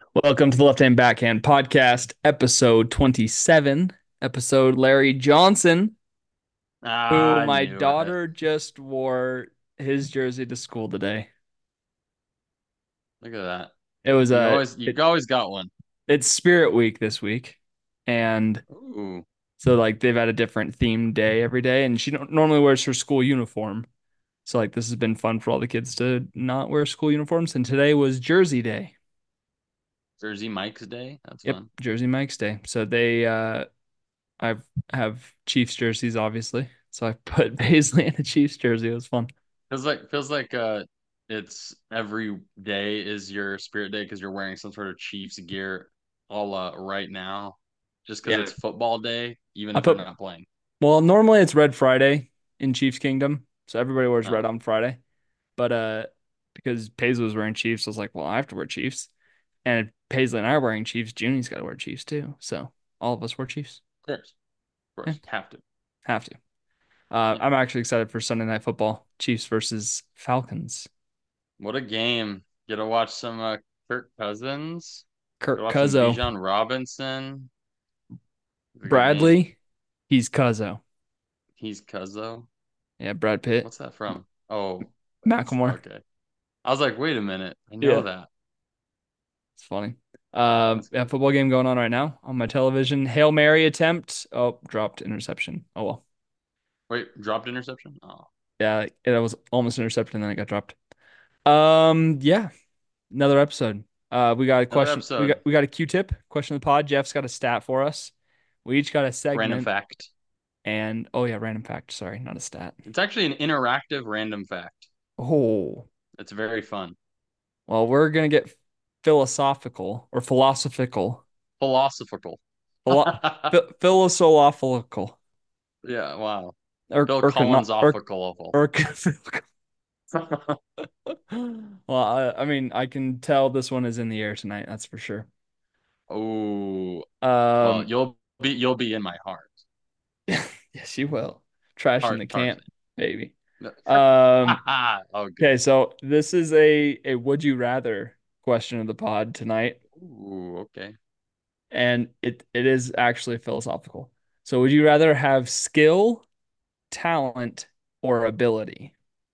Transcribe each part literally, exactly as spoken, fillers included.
Welcome to the Left Hand Backhand Podcast, episode twenty-seven. Episode Larry Johnson, who Ah, I my knew it. daughter just wore his jersey to school today. Look at that. It was You a always you it, always got one. it's Spirit Week this week, and Ooh. so like they've had a different themed day every day, and she don't, normally wears her school uniform. So like this has been fun for all the kids to not wear school uniforms, and today was Jersey Day. Jersey Mike's Day. That's Yep, fun. Jersey Mike's Day. So they uh I have Chiefs jerseys, obviously. So I put Paisley in a Chiefs jersey. It was fun. Feels like feels like uh it's every day is your spirit day because you're wearing some sort of Chiefs gear all uh, right now. Just because Yeah. it's football day, even I if they're put, not playing. well, normally it's Red Friday in Chiefs Kingdom. So everybody wears red Oh, on Friday. But uh because Paisley was wearing Chiefs, I was like, well, I have to wear Chiefs. And if Paisley and I are wearing Chiefs, Junie's got to wear Chiefs too. So all of us wear Chiefs. of course. Of Yeah, course. Have to. have to. Uh, Yeah. I'm actually excited for Sunday Night Football. Chiefs versus Falcons. What a game. Get to watch some uh, Kirk Cousins. Get to Kirk watch some Cuzzo. Bijan Robinson. It's a good game. Bradley, he's Cuzzo. He's Cuzzo. Yeah, Brad Pitt. What's that from? Oh, that's Macklemore. okay. I was like, wait a minute. I know Yeah. that. It's funny. Wow, Um, that's yeah, good. football game going on right now on my television. Hail Mary attempt. Oh, dropped interception. Oh well. Wait, dropped interception? Oh, Yeah, it was almost intercepted and then it got dropped. Um, yeah, another episode. Uh, we got a another question. We got episode. we got a Q-tip question of the pod. Jeff's got a stat for us. We each got a Random segment fact. and oh yeah, random fact. Sorry, not a stat. It's actually an interactive random fact. Oh, It's very fun. well, we're gonna get philosophical or philosophical. Philosophical. Philo- philosophical Yeah, wow. or Phil or Collins cano- or ophical. or well, I, I mean, I can tell this one is in the air tonight. That's for sure. Oh, well, Um, you'll be you'll be in my heart. yes, you will. Trash in the Heart, camp, Tarzan. baby. No. Um, Oh, okay, good. so this is a a would you rather question of the pod tonight, Ooh, okay. and it it is actually philosophical. So, would you rather have skill, talent, or ability?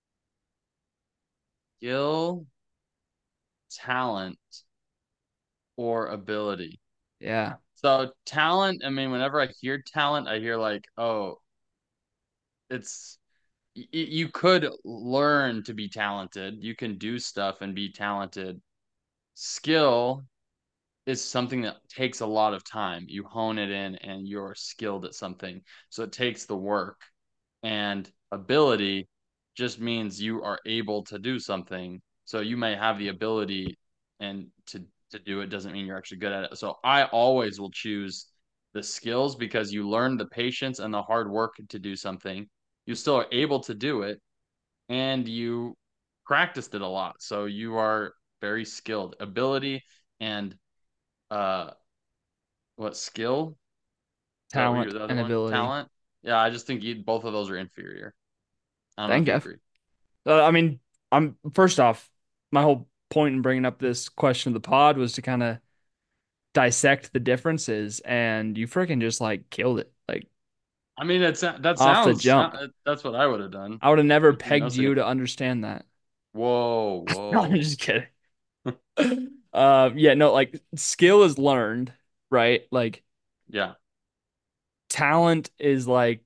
Skill, talent, or ability. Yeah, So talent, I mean, whenever I hear talent, I hear like, oh, it's y- you could learn to be talented. You can do stuff and be talented. Skill is something that takes a lot of time. You hone it in and you're skilled at something. So it takes the work. And ability just means you are able to do something. So you may have the ability and to to do it doesn't mean you're actually good at it. So I always will choose the skills because you learn the patience and the hard work to do something. You still are able to do it and you practiced it a lot. So you are very skilled. Ability and uh what skill? Is that what you're talent the other and one? ability. Talent? Yeah, I just think you, both of those are inferior. I don't know Thank if you you. agree. Uh, I mean, I'm first off, my whole point in bringing up this question of the pod was to kind of dissect the differences, and you freaking just like killed it, like I mean, it's that off the sounds jump. that's what I would have done. I would have never Between pegged those two. you to understand that. Whoa, No, I'm whoa. just kidding. Uh, yeah, no, like skill is learned, right? Like Yeah. talent is like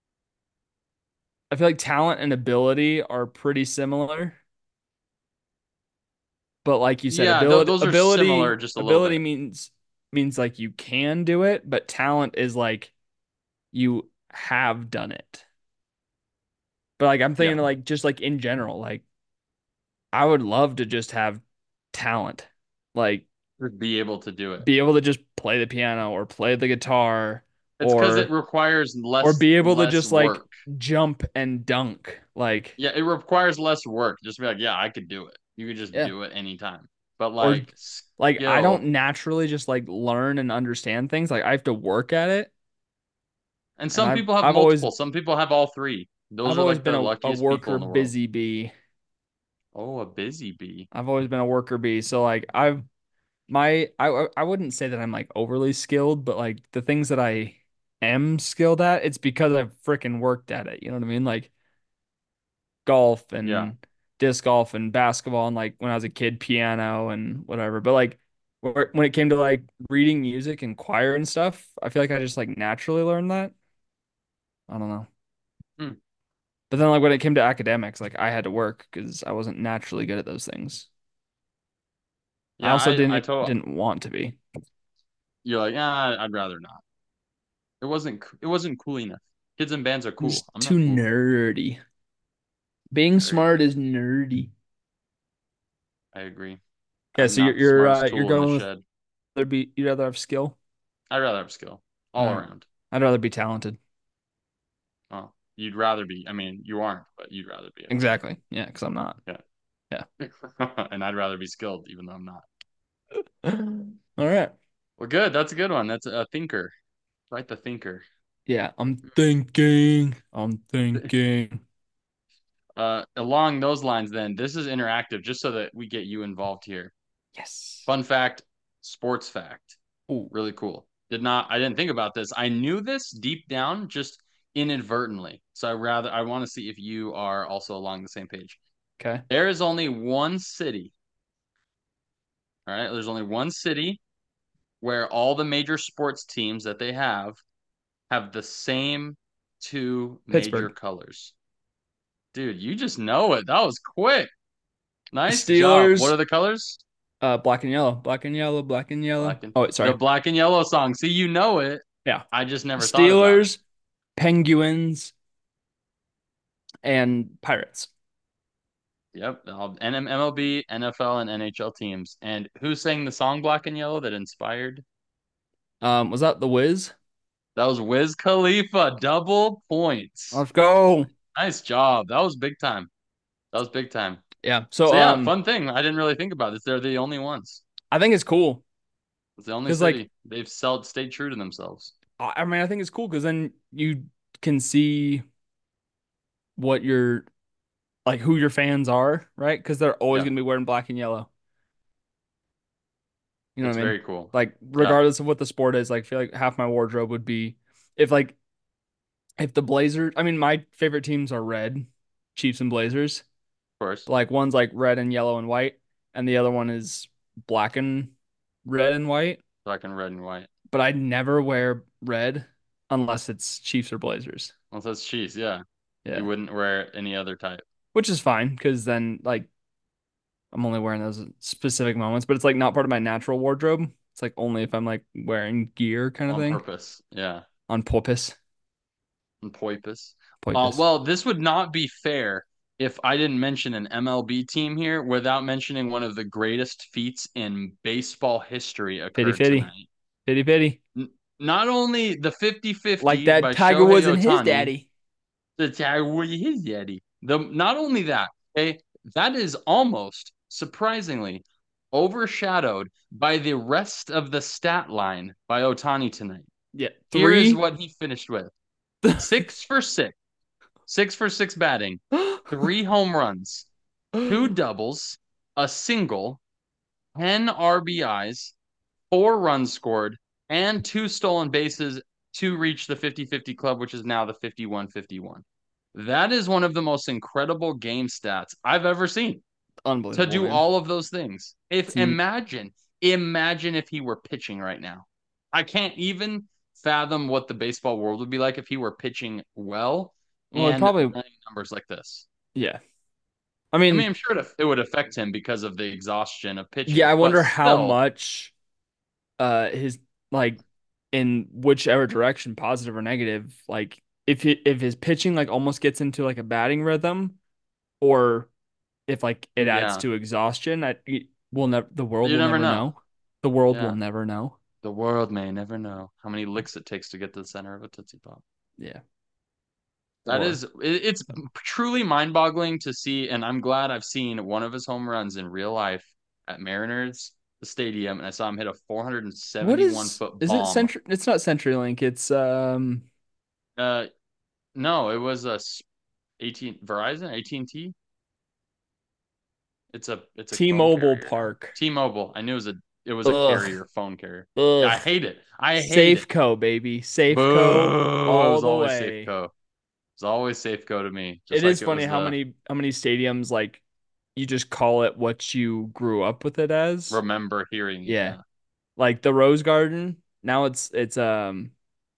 I feel like talent and ability are pretty similar, but like you said, Yeah, th ability those are similar ability just a little ability bit. means means like you can do it, but talent is like you have done it. But like I'm Yeah. thinking like just like in general, like I would love to just have talent. Like Be able to do it. be able to just play the piano or play the guitar It's because it or requires or less be able to less just like work. jump and dunk. Like Yeah, it requires less work. Just be like, yeah, I could do it. You could just yeah. do it anytime. But Or like like I don't skill, naturally just like learn and understand things. Like I have to work at it. and And some I've people have I've always multiple. Some people have all three. Those I've are always like been the a, a luckiest people worker in the world. busy bee. Oh, a busy bee. I've always been a worker bee. So like I've my I I wouldn't say that I'm like overly skilled, but like the things that I am skilled at, it's because I've freaking worked at it. You know what I mean? Like golf Yeah. and disc golf and basketball and like when I was a kid, piano and whatever. But like wh- when it came to like reading music and choir and stuff, I feel like I just like naturally learned that. I don't know. Hmm. But then like when it came to academics, like I had to work because I wasn't naturally good at those things. I Yeah, also I I didn't told didn't want to be. you're like, yeah, I'd rather not. It wasn't it wasn't cool enough. Kids and bands are It's cool. I'm too not cool. nerdy. Being Very smart nerdy. is nerdy. I agree. Yeah, I'm so you're not the you're uh, smartest you're tool in the going with shed. rather be you'd rather have skill. I'd rather have skill All all right. around. I'd rather be talented. Oh, you'd rather be. I mean, you aren't, but you'd rather be. I think. Exactly. Yeah, because I'm not. Yeah. Yeah. And I'd rather be skilled, even though I'm not. All right. Well, good. That's a good one. That's a thinker. Right, the thinker. Yeah, I'm thinking. I'm thinking. Uh, along those lines, then, this is interactive, just so that we get you involved here. Yes. Fun fact, sports fact. Ooh. Really cool. Did not, I didn't think about this. I knew this deep down, just inadvertently. So I rather, I want to see if you are also along the same page. Okay. There is only one city. All right. There's only one city where all the major sports teams that they have have the same two major Pittsburgh. colors. Dude, you just know it. That was quick. Nice job. What Steelers. are the colors? Uh, black and yellow. Black and yellow. Black and yellow. Black and Oh, wait, the sorry. black and yellow song. See, you know it. Yeah. I just never thought about it. Steelers, Penguins, and Pirates. Yep, all N M L B, N F L, and N H L teams. And who sang the song Black and Yellow that inspired? Um, was that the Wiz? That was Wiz Khalifa. Double points. Let's go. Nice job. That was big time. That was big time. Yeah. So So yeah, um, fun thing. I didn't really think about this. They're the only ones. I think it's cool It's the only because like city. They've sold, stayed true to themselves. I I mean I think it's cool because then you can see what your like who your fans are, right? Because they're always Yeah, gonna be wearing black and yellow. You know it's what I mean? very cool. Like Yeah, of regardless of what the sport is, like I feel like half my wardrobe would be if like if the Blazers. I mean, my favorite teams are red, Chiefs and Blazers. course. But like one's like red and yellow and white, and the other one is black and red and white. Black and red and white. But I never wear red unless it's Chiefs or Blazers. Well, that's cheese. Yeah, you Yeah, wouldn't wear any other type. which is fine because then like I'm only wearing those at specific moments, but it's like not part of my natural wardrobe. It's like only if I'm like wearing gear kind of On thing purpose. Yeah, on purpose. and poipus. Uh, Purpose. well, this would not be fair if I didn't mention an M L B team here without mentioning one of the greatest feats in baseball history Fitty occurred fitty. tonight. Fitty fitty. N- Not only the Like fifty-fifty that by Tiger Shohei Woods and his Ohtani, daddy. the Tiger his daddy. The not only that, okay, that is almost surprisingly overshadowed by the rest of the stat line by Ohtani tonight. Yeah. Here is Three. what he finished with: six for six, six for six batting, three home runs, two doubles, a single, ten R B Is, four runs scored, and two stolen bases to reach the fifty-fifty club, which is now the fifty-one fifty-one. That is one of the most incredible game stats I've ever seen to Unbelievable, do man. all of those things. If It's n- imagine, imagine if he were pitching right now. I can't even fathom what the baseball world would be like if he were pitching well well, it and probably running numbers like this. yeah. I I mean, mean, I'm sure it, it would affect him because of the exhaustion of yeah, pitching, I but wonder how still, much uh his like in whichever direction, positive or negative, like if he, if his pitching like almost gets into like a batting rhythm or if like it adds yeah, to exhaustion, I we'll never the world you will never never know. know. The world will Yeah, never know. the world may never know how many licks it takes to get to the center of a Tootsie Pop. Yeah. That Or is, it's truly mind-boggling to see, and I'm glad I've seen one of his home runs in real life at Mariners the Stadium, and I saw him hit a what four hundred seventy-one is foot is it bomb. Century? It's not CenturyLink. It's um Uh, no, it was a eighteen Verizon, A T and T. It's a it's a phone T-Mobile carrier now. Park. T-Mobile. I knew it was a it was a Ugh. carrier, phone carrier. Yeah, I Ugh. hate it. I hate it. Safeco, baby. Safeco Boo! It all was the always way. Safeco. It was always Safeco to me, just It like is it funny was how the many how many stadiums like you just call it what you grew up with it as. remember hearing. Yeah. Yeah. Like the Rose Garden, now it's it's um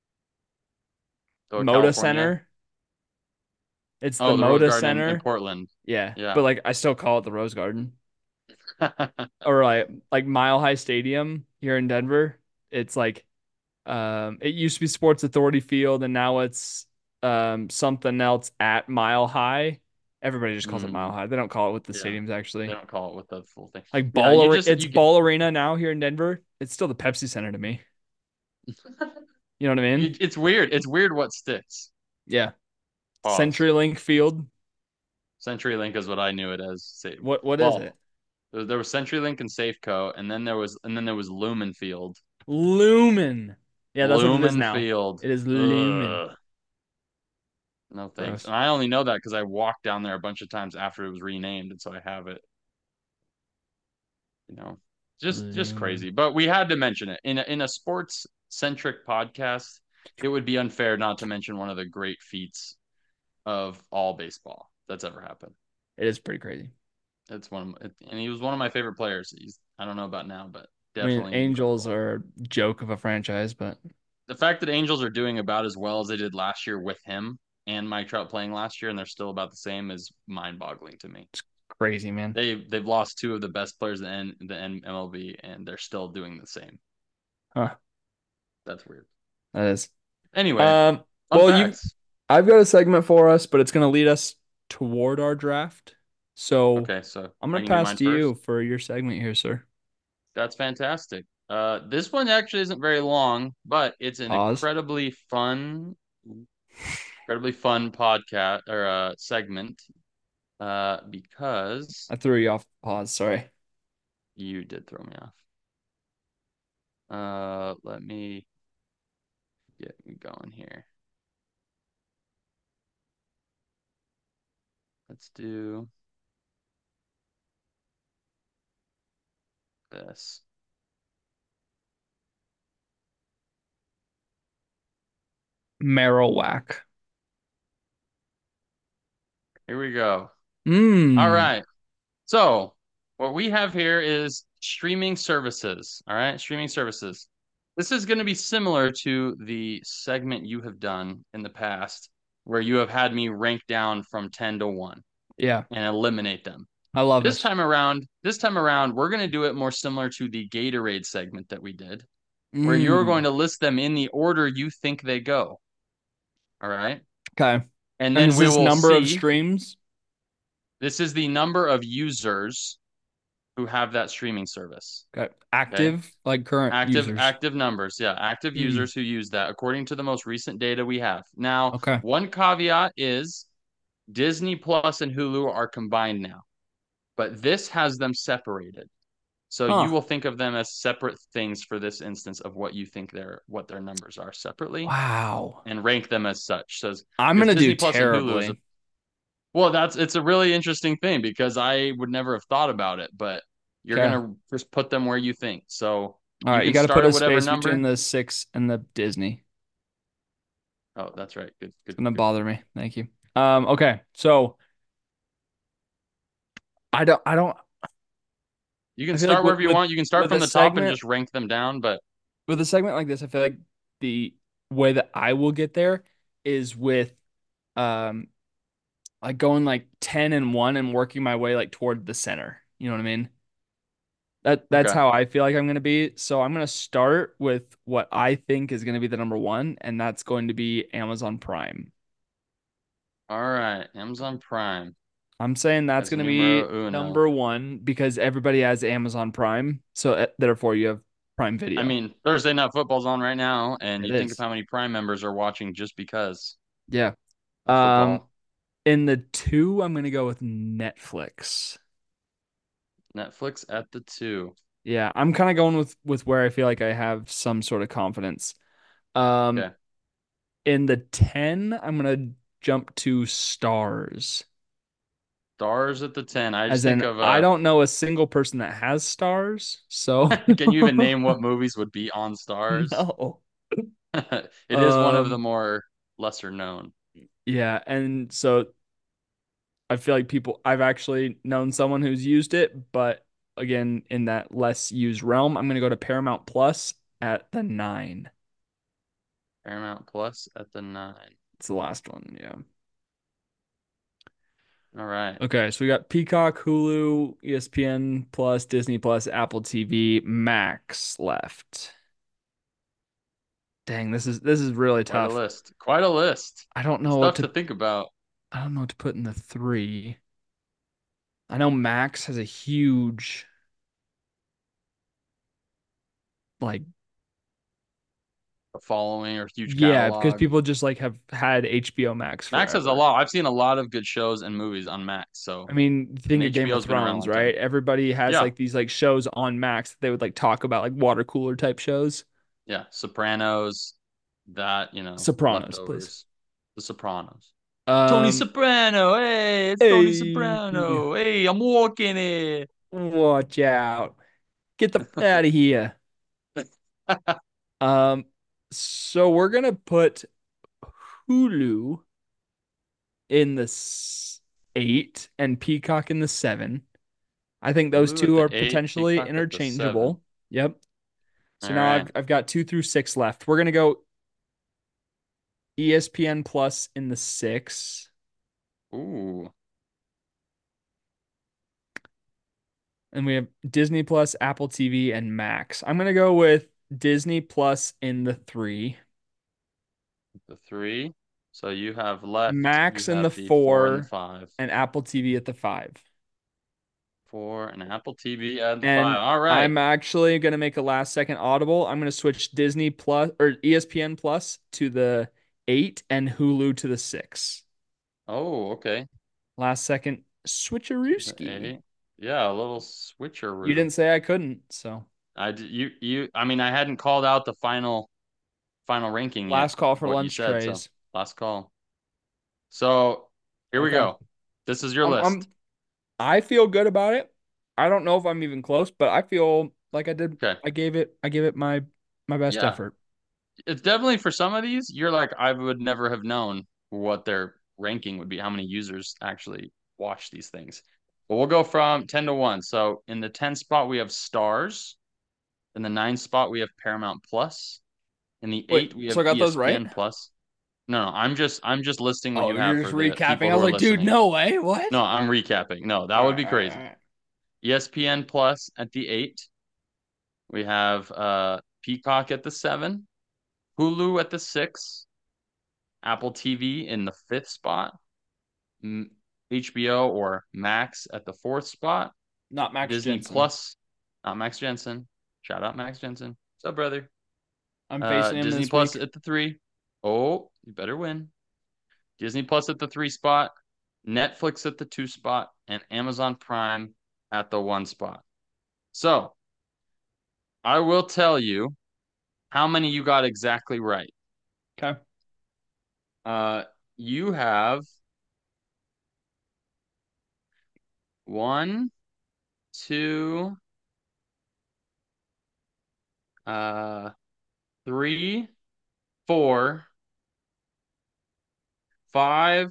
So Moda California. Center. It's the Oh, the Rose Moda Garden in, in Center. Portland. Yeah. Yeah. But like I still call it the Rose Garden. Or like like Mile High Stadium here in Denver. It's like um it used to be Sports Authority Field and now it's um something else at Mile High. Everybody just calls it Mile Mm, High. They don't call it what the yeah. stadiums They actually. don't call it with the full thing. Like Yeah, Ball you Ar- just it's you get Ball Arena now here in Denver. It's still the Pepsi Center to me. You know what I mean? it, it's weird. It's weird what sticks. Yeah. Pause. CenturyLink Field. CenturyLink is what I knew it as. Say, What what is it? well, there, there was CenturyLink and Safeco, and then there was and then there was Lumen Field. Lumen. Yeah, that's what it is Lumen now. Field. It is Lumen. Ugh. No thanks. Gross. And I only know that because I walked down there a bunch of times after it was renamed, and so I have it. You know, just just Lumen. crazy. But we had to mention it in a, in a sports centric podcast. It would be unfair not to mention one of the great feats of all baseball that's ever happened. It is pretty crazy. It's one of my, and he was one of my favorite players. He's I don't know about now, but I mean, definitely Angels incredible. are a joke of a franchise, but The fact that Angels are doing about as well as they did last year with him and Mike Trout playing last year, and they're still about the same, is mind-boggling to me. crazy, man. They they've lost two of the best players in the M L B, and they're still doing the same. Huh. That's weird. That is. Anyway, Um, fun well, you facts. I've got a segment for us, but it's gonna lead us toward our draft. So Okay, so I'm I gonna can do pass mine to you first. for your segment here, sir. That's fantastic. Uh, this one actually isn't very long, but it's an Pause. incredibly fun, incredibly fun podcast or uh, segment. Uh, because I threw you off pause, sorry. you did throw me off. Uh, let me get me going here. Let's do this. Marowak. Here we go. All Mmm. right. So, what we have here is streaming services. All right, streaming services. This is going to be similar to the segment you have done in the past, where you have had me rank down from ten to one Yeah, and eliminate them. I love This this. time around, this time around, we're going to do it more similar to the Gatorade segment that we did, where you're going Mmm. to list them in the order you think they go. All right. Okay. And And then is we this will number of see streams? this is the number of users who have that streaming service. Okay. Okay. Active, like current Active users. active numbers. Yeah, active Mm. users who use that according to the most recent data we have. Now, Okay. one caveat is Disney Plus and Hulu are combined now, but this has them separated. So you Huh. will think of them as separate things for this instance of what you think their what their numbers are separately Wow. and rank them as such. So I'm because gonna do Disney Plus and Hulu is a terribly. well, that's it's a really interesting thing because I would never have thought about it, but you're Okay. gonna just put them where you think. So All you right. You can got to start put at a whatever space between number. the six and the Disney. Oh, that's right. Good, It's good, gonna good. bother me. Thank you. Um. Okay. So I don't. I don't. You I can feel like start with wherever you with want. You can start with from a the top and segment just rank them down, but with a segment like this, I feel like the way that I will get there is with um like going like ten and one and working my way like toward the center. You know what I mean? That that's okay. how I feel like I'm gonna be. So I'm gonna start with what I think is gonna be the number one, and that's going to be Amazon Prime. All right. Amazon Prime I'm saying that's as gonna numero be uno. number one because everybody has Amazon Prime. So uh, therefore you have Prime I Video. mean, Thursday Night Football's on right now, and It you think of is. how many Prime members are watching just because Yeah. of Um, football. in the two, I'm gonna go with Netflix. Netflix at the two. Yeah, I'm kind of going with with where I feel like I have some sort of confidence. Um, Okay. in the ten, I'm gonna jump to Stars. Stars at the ten. I just As think in, of I uh don't know a single person that has stars. So can you even name what movies would be on Stars? no. It is one of the Um, more lesser known. yeah, and so I feel like people I've actually known someone who's used it, but again, in that less used realm, I'm gonna go to Paramount Plus at the nine. Paramount Plus at the nine. It's the last one, yeah. All right. Okay, so we got Peacock, Hulu, E S P N Plus, Disney Plus, Apple T V, Max left. Dang, this is this is really Quite a tough. list. Quite a list. I don't know what Stuff to to think about. I don't know what to put in the three. I know Max has a huge like A following or huge yeah, because catalog. people just like have had H B O Max Max has a forever. lot. I've seen a lot of good shows and movies on Max. So, I mean, and think of Game of H B O's been around a Thrones, long time. right? Everybody has Yeah. like these like shows on Max that they would like talk about like water cooler type shows. Yeah. Sopranos, that, you know, Sopranos, please. leftovers. The Sopranos. Tony Um, Soprano. Hey, it's Tony hey, Soprano. Hey, I'm walking it. watch out. Get the out of here. Um, so we're gonna put Hulu in the s- eight and Peacock in the seven. I think those Hulu at two the are eight, potentially Peacock at the seven. interchangeable. Yep. All So now right. I've I've got two through six left. We're gonna go E S P N Plus in the six, Ooh, and we have Disney Plus, Apple T V, and Max. I'm gonna go with Disney Plus in the three, the three. So you have left, you Max in the have the four and the four, five. and Apple T V at the five. Four and Apple T V at the five. And All right. I'm actually gonna make a last second audible. I'm gonna switch Disney Plus or E S P N Plus to the eight and Hulu to the six. Oh, okay. Last second The switcherooski. eight. Yeah, a little You switcheroo. didn't say I couldn't, so I d- you you. I mean, I hadn't called out the final final ranking yet last call of for what you lunch said. So trays. last call. So here we Okay. go. This is your I'm list. I'm I feel good about it. I don't know if I'm even close, but I feel like I did Okay. I gave it I gave it my my best Yeah. effort. It's definitely for some of these, you're like, I would never have known what their ranking would be, how many users actually watch these things. But we'll go from ten to one. So in the ten spot, we have Stars. In the nine spot, we have Paramount Plus. In the Wait, eight, we so have I got those right? E S P N Plus. No, no, I'm just I'm just listing what Oh, you have you're for just the recapping. people I who was are like, dude, listening. no way. What? No, I'm recapping. No, that All would right, be all right, crazy. all right. E S P N Plus at the eight. We have uh Peacock at the seven. Hulu at the six. Apple T V in the fifth spot. H B O or Max at the fourth spot. Not Max Disney Jensen. Plus, not Max Jensen. Shout out Max Jensen. What's up, brother? I'm Uh, facing him Disney this Plus week. at the three. Oh, you better win. Disney Plus at the three spot. Netflix at the two spot. And Amazon Prime at the one spot. So I will tell you how many you got exactly right. Okay. Uh, you have one, two, uh, three, four, five,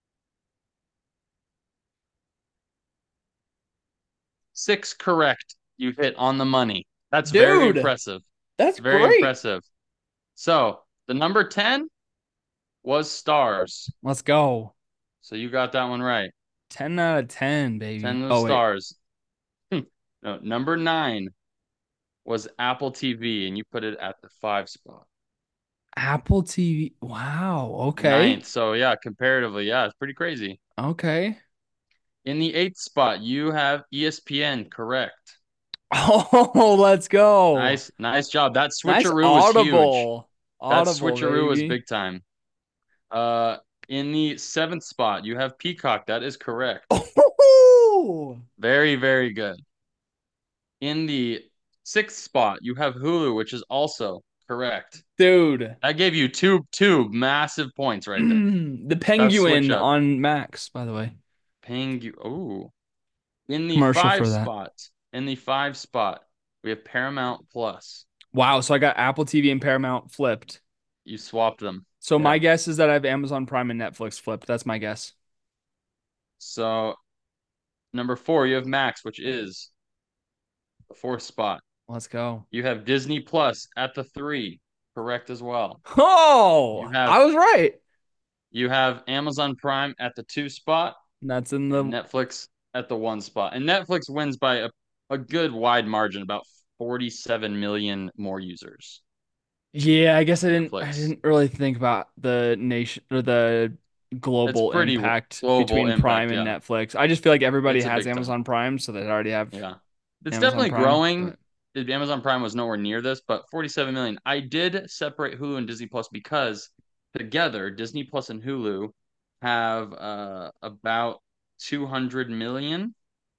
six correct. You hit on the money. That's very Dude, impressive. that's Very great. impressive. So the number ten was Stars. Let's go. So you got that one right. ten out of ten, ten baby. was Oh, wait. Stars. No, number nine was Apple T V, and you put it at the five spot. Apple T V. Wow. Okay. Ninth. So yeah, comparatively, yeah, it's pretty crazy. Okay. In the eighth spot, you have E S P N, correct. Oh, let's go. Nice, nice job. That Nice switcheroo was huge. audible. That Audible, switcheroo was baby. big time. Uh, in the seventh spot, you have Peacock. That is correct. Oh, Very, very good. In the sixth spot, you have Hulu, which is also correct. dude. That gave you two two massive points right there. The That switch penguin up. on Max, by the way. paying you. Oh, in the Commercial five for that. spot, in the five spot, we have Paramount Plus. Wow. So I got Apple T V and Paramount flipped. You swapped them. So my Yeah. guess is that I have Amazon Prime and Netflix flipped. That's my guess. So number four, you have Max, which is the fourth spot. Let's go. You have Disney Plus at the three, correct as well. Oh, You have I was right. you have Amazon Prime at the two spot And that's in and the Netflix at the one spot. And Netflix wins by a, a good wide margin, about forty-seven million more users. Yeah, I guess I didn't I Netflix. didn't really think about the nation or the It's global pretty impact global between Prime impact. and Yeah. Netflix. I just feel like everybody It's a has big time. Amazon Prime, so they already have Yeah. It's Amazon definitely Prime. growing. But Amazon Prime was nowhere near this, but forty-seven million. I did separate Hulu and Disney Plus because together, Disney Plus and Hulu have uh, about two hundred million.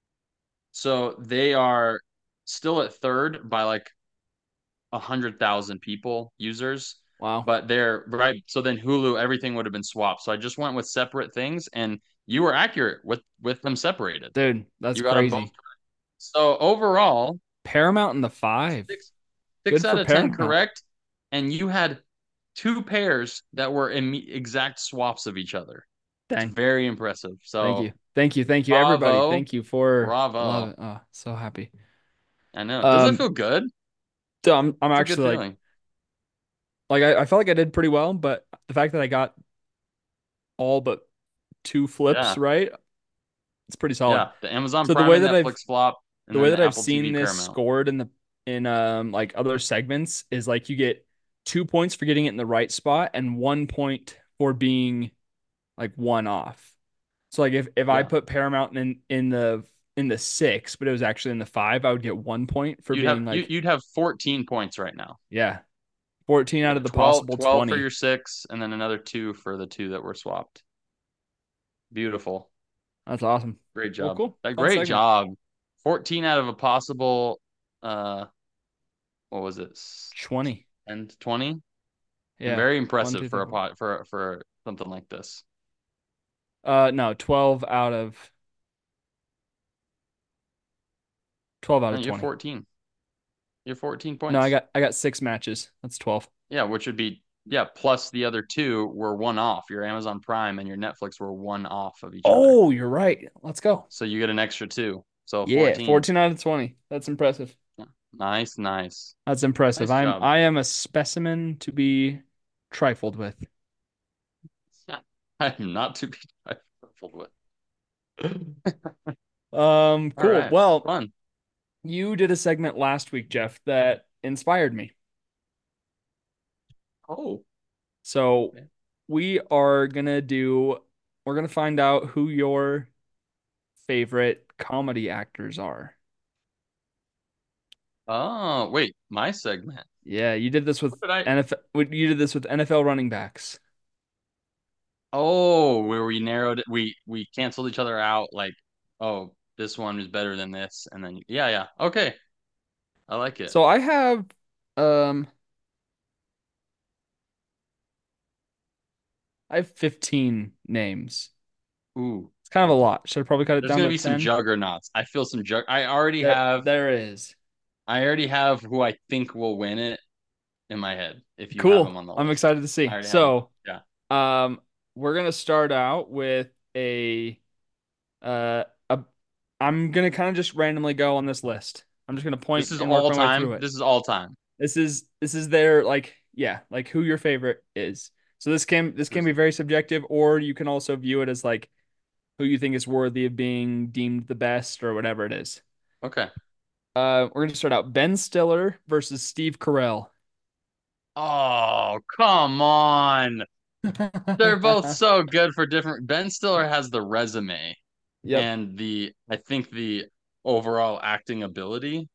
So they are still at third by like one hundred thousand people, users, wow, but they're right. So then Hulu, everything would have been swapped. So I just went with separate things, and you were accurate with with them separated. dude, that's You got them both. crazy. So overall, Paramount in the five. six six Good out for of ten Paramount. correct, and you had two pairs that were imme- exact swaps of each other. It's Dang. very impressive. Thank So you. Thank you. Thank you, everybody. bravo, Thank you for love bravo. it. Oh, so happy. I know. Does it Um, feel good? so I'm I'm It's a good actually like feeling. like I, I felt like I did pretty well, but the fact that I got all but two flips Yeah, right, it's pretty solid. yeah. The Amazon So the Prime way and that I've Netflix flop, and the way then that the I've Apple T V seen this Paramount. scored in the in um like other segments is like you get two points for getting it in the right spot and one point for being like one off. So like if if I Yeah, put Paramount in in the in the six, but it was actually in the five, I would get one point for you'd have being you like, you'd have fourteen points right now. yeah, fourteen out Yeah, of the twelve, possible twelve for twenty. your six, and then another two for the two that were swapped. Beautiful. That's awesome. Great Well, job. cool. A Fun great segment. job. fourteen out of a possible uh what was it? twenty. ten to twenty? Yeah. Very One, impressive two, for three, a four. pot for for something like this. Uh no, twelve out of twelve out No, of you have twenty. fourteen. You have fourteen No, I points. got I got six matches. That's twelve. Yeah, which would be yeah, plus the other two were one off. Your Amazon Prime and your Netflix were one off of each other. Oh, you're right. Let's go. So you get an extra two. So Yeah, fourteen. fourteen out of twenty. That's impressive. Nice, nice. That's impressive. Nice I'm job. I am a specimen to be trifled with. I'm not to be trifled with. Um, All cool. right. Well, Fun. you did a segment last week, Jeff, that inspired me. Oh. So Okay. we are gonna do we're gonna find out who your favorite comedy actors are. Oh, wait, my segment. Yeah, you did this with What did I? N F L, you did this with N F L running backs. Oh, where we narrowed it, we we canceled each other out. Like, oh, this one is better than this, and then yeah, yeah, okay, I like it. So I have um I have fifteen names. Ooh, It's kind of a okay. lot. Should I probably cut it There's down gonna to be some ten? juggernauts. I feel some jug. I already There have. there is. I already have who I think will win it in my head. If you have them Cool. on the I'm list, excited to I see. already have them. So, Yeah. um we're gonna start out with a uh a I'm gonna kind of just randomly go on this list. I'm just gonna This point is and work all my way time. through it. This is all time. This is this is their like yeah, like who your favorite is. So this can this can This be very subjective, or you can also view it as like who you think is worthy of being deemed the best or whatever it is. okay. Uh, we're gonna start out Ben Stiller versus Steve Carell. Oh, come on. They're both so good for different. Ben Stiller has the resume Yep. and the, I think the overall acting ability,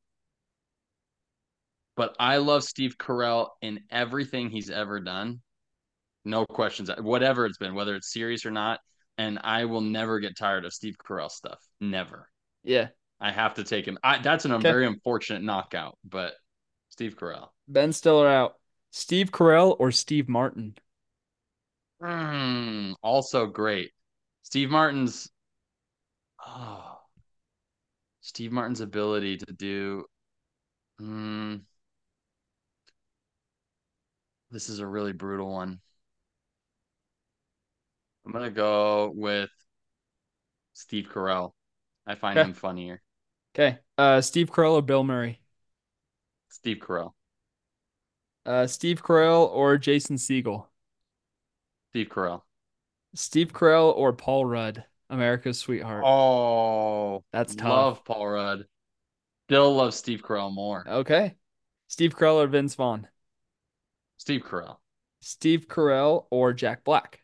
but I love Steve Carell in everything he's ever done. No questions, whatever it's been, whether it's serious or not. And I will never get tired of Steve Carell stuff. Never. Yeah. I have to take him. I, that's an, a Okay. very unfortunate knockout, but Steve Carell. Ben Stiller out. Steve Carell or Steve Martin? Mm, also great. Steve Martin's Oh, Steve Martin's ability to do. Mm, this is a really brutal one. I'm gonna go with Steve Carell. I find Okay. him funnier. Okay. Uh, Steve Carell or Bill Murray? Steve Carell. Uh, Steve Carell or Jason Segel? Steve Carell. Steve Carell or Paul Rudd? America's sweetheart. Oh, That's tough. love Paul Rudd. Still love Steve Carell more. Okay. Steve Carell or Vince Vaughn? Steve Carell. Steve Carell or Jack Black?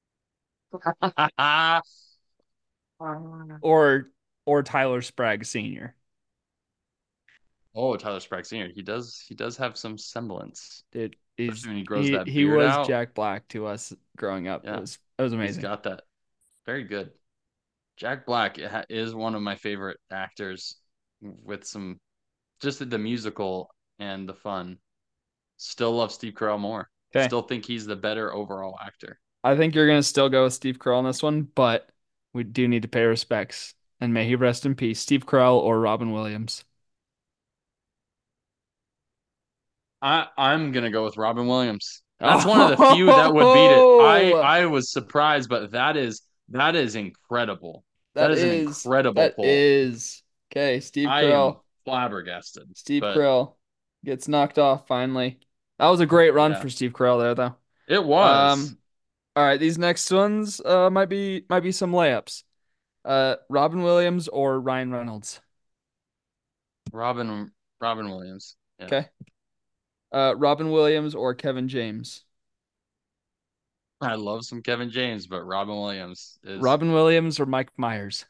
Or or Tyler Spragg Senior? Oh, Tyler Sprague Senior He does he does have some semblance, Dude, he's especially when he grows he that he beard was out. Jack Black to us growing up. It Yeah, was it was he's amazing. got that. Very good. Jack Black is one of my favorite actors with some just the musical and the fun. Still love Steve Carell more. Okay. Still think he's the better overall actor. I think you're gonna still go with Steve Carell on this one, but we do need to pay respects. And may he rest in peace. Steve Carell or Robin Williams. I I'm gonna go with Robin Williams. That's one of the few that would beat it. I Oh, I was surprised, but that is that is incredible. That that is an is incredible that pull. is okay. Steve I am Carell. flabbergasted. Steve But Carell gets knocked off finally. That was a great run yeah, for Steve Carell there, though. it was Um, all right, these next ones uh might be might be some layups. Uh, Robin Williams or Ryan Reynolds. Robin Robin Williams. Yeah. Okay. Uh, Robin Williams or Kevin James. I love some Kevin James, but Robin Williams is Robin Williams or Mike Myers.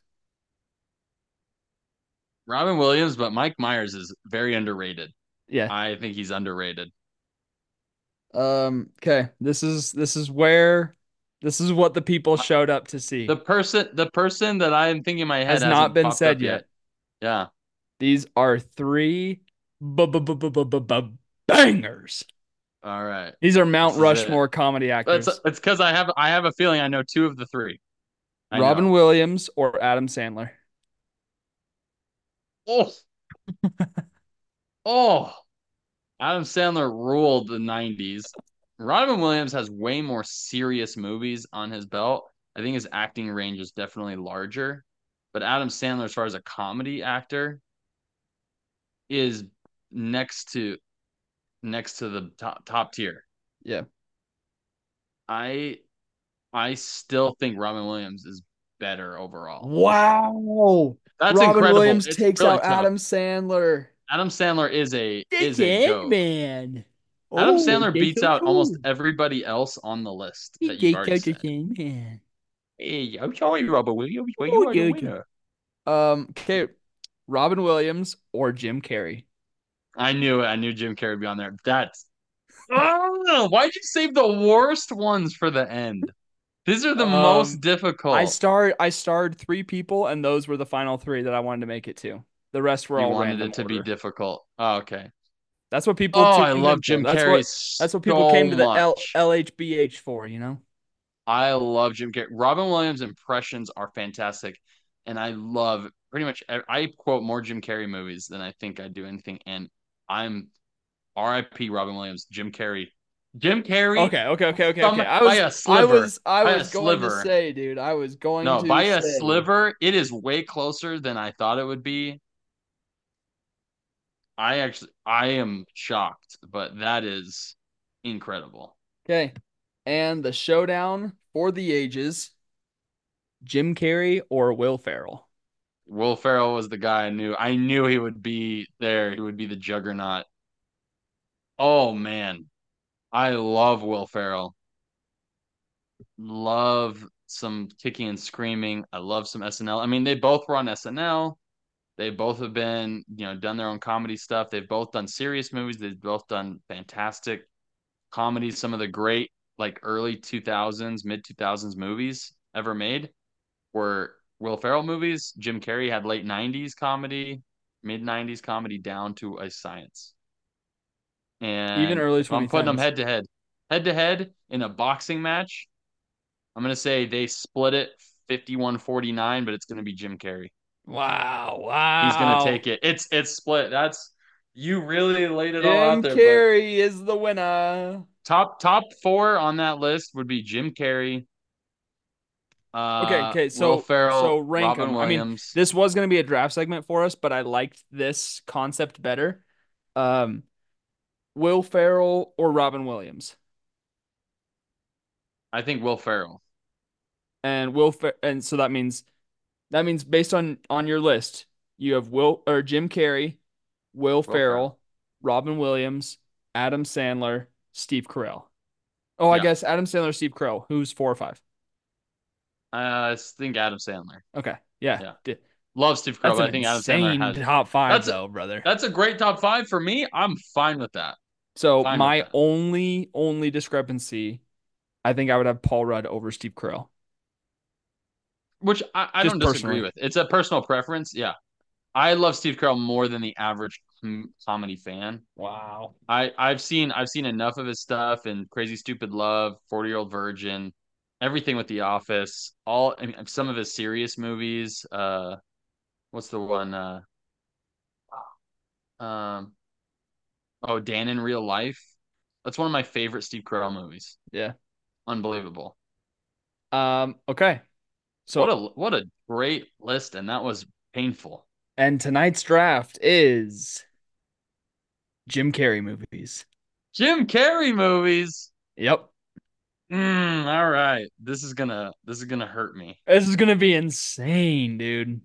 Robin Williams, but Mike Myers is very underrated. Yeah. I think he's underrated. Um, okay. This is this is where this is what the people Uh, showed up to see. The person the person that I'm thinking in my head Has not hasn't been popped up said yet. yet. Yeah. These are three bu- bu- bu- bu- bu- bu- bu- bangers. All right. These are Mount This is it. Rushmore comedy It's actors. it's because I have I have a feeling I know two of the three. I Robin know. Williams or Adam Sandler. Oh, oh. Adam Sandler ruled the nineties. Robin Williams has way more serious movies on his belt. I think his acting range is definitely larger. But Adam Sandler, as far as a comedy actor, is next to next to the top top tier. Yeah. I I still think Robin Williams is better overall. Wow. That's Robin incredible. Williams It's takes really out tough. Adam Sandler. Adam Sandler is a The is a goat. Sandman. Adam Oh, Sandler that's beats so out almost cool. everybody else on the list He that you've takes already out the said. Sandman. Hey, I'm sorry, Robert Williams, but Oh, you are the good. winner. Um, okay. Robin Williams or Jim Carrey. I knew it. I knew Jim Carrey would be on there. That's oh, why'd you save the worst ones for the end? These are the most Um, I difficult. starred I starred three people, and those were the final three that I wanted to make it to. The rest were You all wanted random it to be order. difficult. Oh, okay. That's what people Oh, I tuned in love for. Jim That's Carrey what that's what people so came to the L much. LHBH for, you know? I love Jim Carrey. Robin Williams impressions are fantastic, and I love pretty much. I quote more Jim Carrey movies than I think I do anything. And I'm R I P Robin Williams. Jim Carrey. Jim Carrey, Okay, okay, okay, okay, okay. some I by was a I sliver, was I by a was going to sliver. say, dude, I was going No, to by a say. sliver, it is way closer than I thought it would be. I actually, I am shocked, but that is incredible. Okay. And the showdown for the ages, Jim Carrey or Will Ferrell. Will Ferrell was the guy I knew. I knew he would be there. He would be the juggernaut. Oh man, I love Will Ferrell. Love some kicking and screaming. I love some S N L. I mean, they both were on S N L. They both have been, you know, done their own comedy stuff. They've both done serious movies. They've both done fantastic comedies. Some of the great, like early two thousands, mid two thousands movies ever made were Will Ferrell movies. Jim Carrey had late nineties comedy, mid nineties comedy down to a science. Even And early if I'm putting them twenty tens. head to head, head to head in a boxing match, I'm going to say they split it fifty-one forty-nine, but it's going to be Jim Carrey. Wow, He's going to wow. take it. It's it's split. That's you really laid it all out Jim there, but Carrey is the winner. top top four on that list would be Jim Carrey, Okay, uh, okay. Will So so Ferrell, rank Robin them. I mean, Williams. this was going to be a draft segment for us, but I liked this concept better. Um, Will Ferrell or Robin Williams? I think Will Ferrell. And Will Fer and so that means that means based on on your list, you have Will or Jim Carrey, Will Will Ferrell. Ferrell, Robin Williams, Adam Sandler, Steve Carell. Oh, I Yeah. guess Adam Sandler, Steve Carell. Who's four or five? I think Adam Sandler. Okay, yeah. Yeah. D- Love Steve Carell, That's but an I think Adam Sandler insane has top five, that's though, brother. that's a great top five for me. I'm fine with that. So Fine with my that. only only discrepancy, I think I would have Paul Rudd over Steve Carell, Which I, I just don't disagree personally. with. It's a personal preference. Yeah. I love Steve Carell more than the average com- comedy fan. Wow. I I've seen I've seen enough of his stuff and Crazy Stupid Love, forty Year Old Virgin, everything with The Office, all I mean, some of his serious movies. Uh, what's the one? Uh, um, oh, Dan in Real Life. That's one of my favorite Steve Carell movies. Yeah. Unbelievable. Um. Okay. What a So what a great list, and that was painful. and tonight's draft is Jim Carrey movies. Jim Carrey movies. Yep. Mm, all right, this is gonna this is gonna hurt me. This is gonna be insane, dude.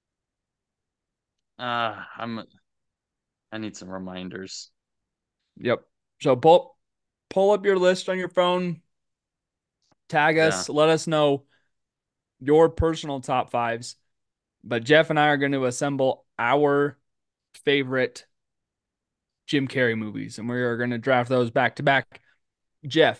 Uh, I'm I need some reminders. Yep. So pull pull up your list on your phone, tag Yeah. us, let us know your personal top fives. But Jeff and I are going to assemble our favorite Jim Carrey movies, and we are going to draft those back to back. Jeff,